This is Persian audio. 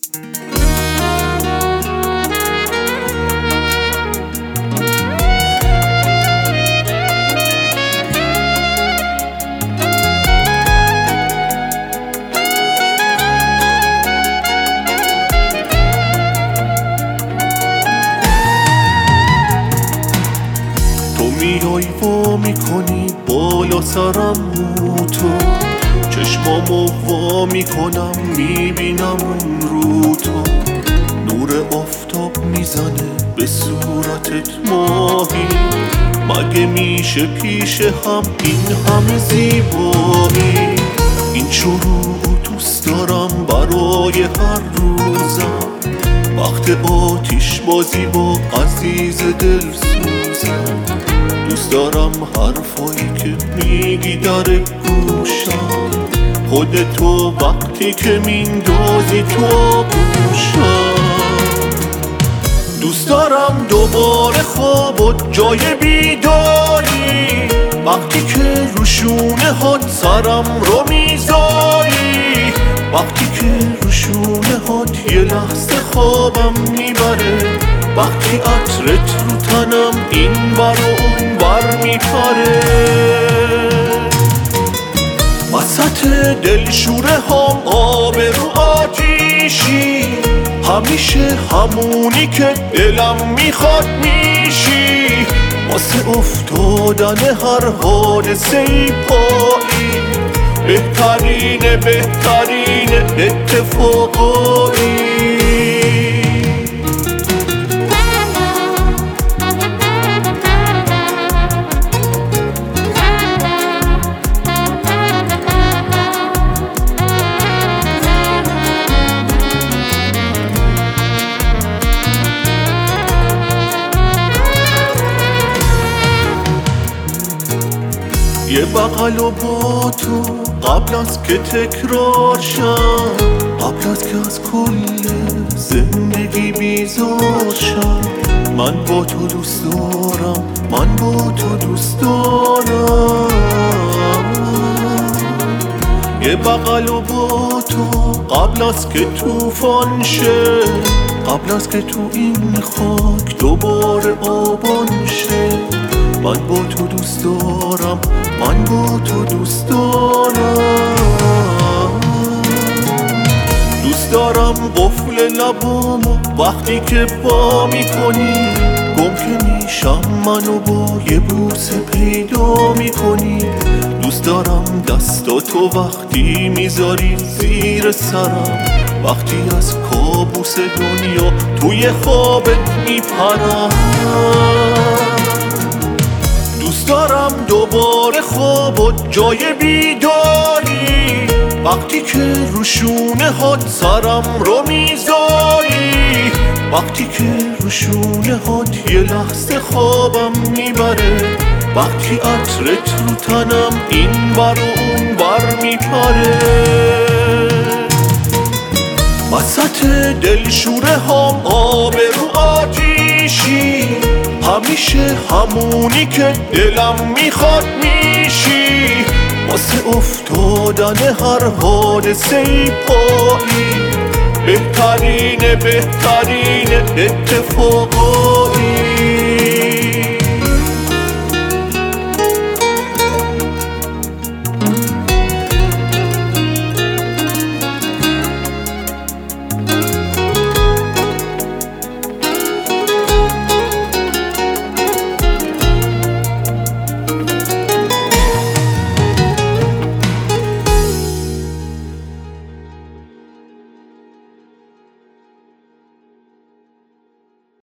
میای وا میکنی بالا سرم رو تو، چشمامو وا میکنم میبینم اون رو تو، نور آفتاب میزنه به صورتت ماهی، مگه میشه پیش هم این همه زیبایی؟ این شروع دوست دارم برای هر روزم، وقت آتیش بازی با عزیز دل سوزم، دوست دارم حرفایی که میگی در گوشم، خودتو وقتی که میندازی تو آغوشم، دوست دارم دوباره خوابت جای بیداری، وقتی که رو شونه هات سرم رو میذاری، وقتی که رو شونه هات یه لحظه خوابم میبره، وقتی عطرت رو تنم این بر و اون بر میپره، وسط دلشوره هم آب رو آتیشی، همیشه همونی که دلم میخواد میشی، واسه افتادن هر حادثه ای پایی، بهترین اتفاقایی. یه بغل و با تو قبل از که تکرار شم، قبل از که از کل زندگی بیزار شم، من با تو دوست دارم، من با تو دوست دارم، یه بغل و با تو قبل از که طوفان شه، قبل از که تو این خاک دوباره آبان شه، من با تو دوست دارم، من با تو دوست دارم، دوست دارم قفل لبامو وقتی که پا میکنی، گم که میشم منو با یه بوسه پیدا میکنی، دوست دارم دستاتو وقتی میذاری زیر سرم، وقتی از کابوس دنیا توی خوابت میپرم، دوست دارم دوباره خوابت جای بیداری، وقتی که رو شونه هات سرم رو میذاری، وقتی که رو شونه هات یه لحظه خوابم میبره، وقتی عطرت رو تنم این بر و اون بر میپره، وسط دلشوره هم آب رو آتیشی، همیشه همونی که دلم میخواد میشی، واسه افتادن هر حادثه ای پایی، بهترین اتفاقایی.